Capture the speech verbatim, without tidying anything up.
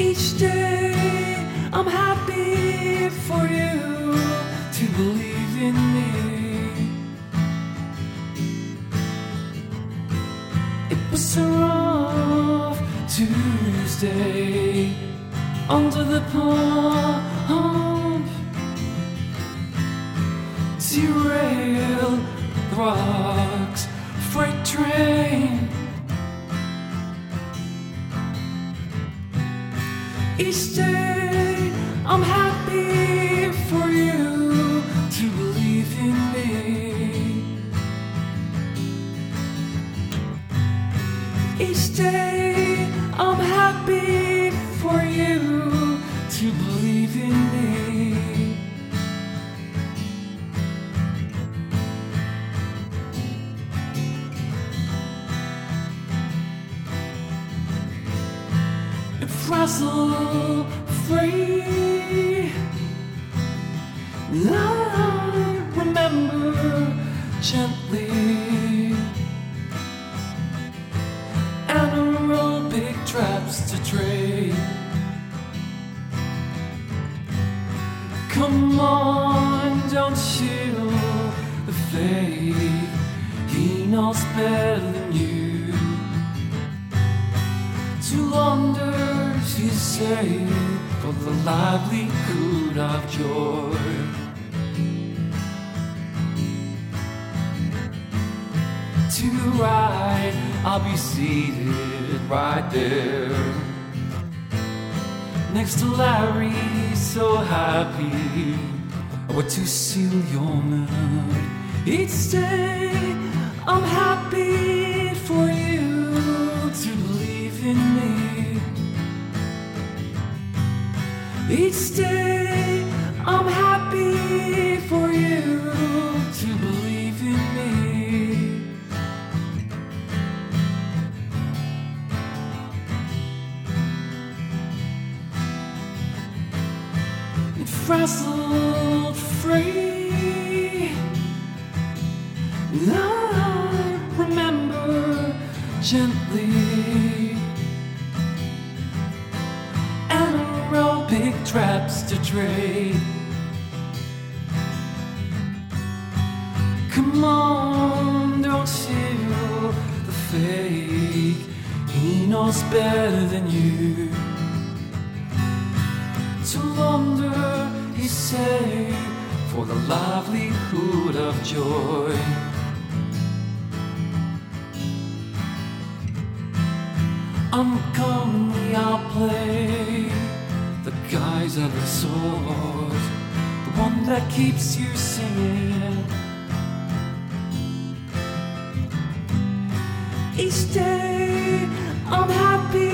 Each day I'm happy for you to believe in me. It was a rough Tuesday under the pump, derailed the rocks freight train. Each day I'm happy for you to believe in me. Each day I'm happy for you to believe in me. Frazzle free, I remember gently anaerobic traps to trade. Come on, don't chill the faith, he knows better than you. To wonders you say for the livelihood of joy. To the right, I'll be seated right there next to Larry, so happy what to seal your mood. Each day I'm happy for you to believe in me. Each day I'm happy for you to believe in me. It frazzled free, I remember gently anaerobic traps to trade. Come on, don't chill the fake, he knows better than you. To wonder, he say, for the livelihood of joy. Uncommonly I'll play the guise of the sword, the one that keeps you singing. Each day I'm happy